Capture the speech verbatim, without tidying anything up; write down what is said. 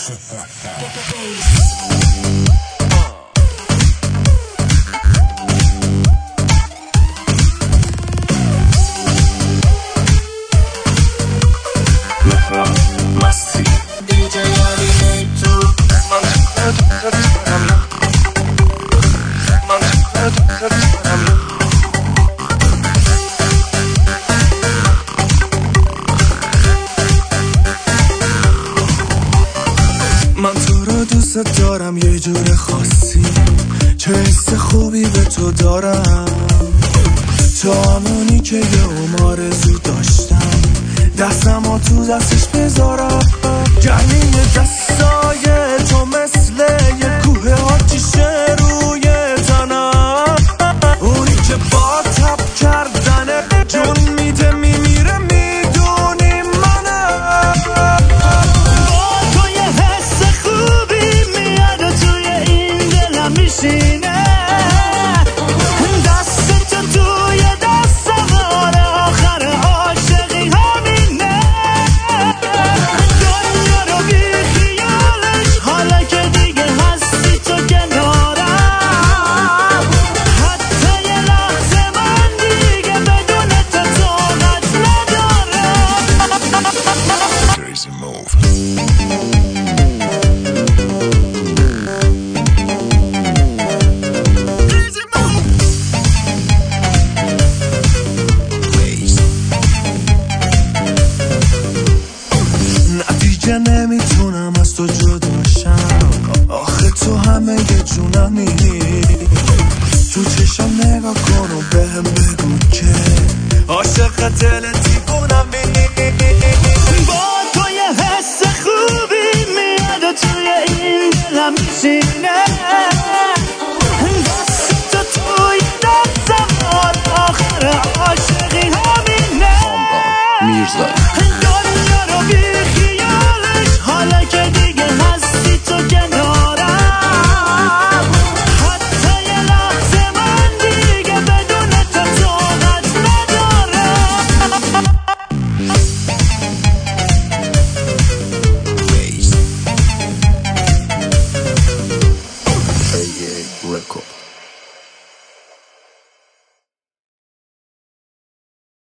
مستی دیجی علی تو من تو خودت برم من تو خودت برم من تو رو دوست دارم یه جور خاصی، چه حس خوبی به تو دارم، تو همونی که یه عمر آرزو داشتم دستم ها تو دستش بذارم. گرمین دستای تو مثل یه کوه آتیشه روی تنم، اونی که با تب کردن جون میده میمیره میدونی منم. با تو یه حس خوبی میاد و توی این دلم میشینه، دست تو توی دستم آره آخر عاشقی همینه. دنیا رو بی خیالش حالا که دیگه هستی تو کنارم، حتی یه لحظه من دیگه بدون تو طاقت ندارم. Crazy move. نتیجه نمیتونم از تو جداشم، آخه تو همه یه جونمی، تو چشم نگاه کن و بهم بگو که عاشق دل دیوونمی.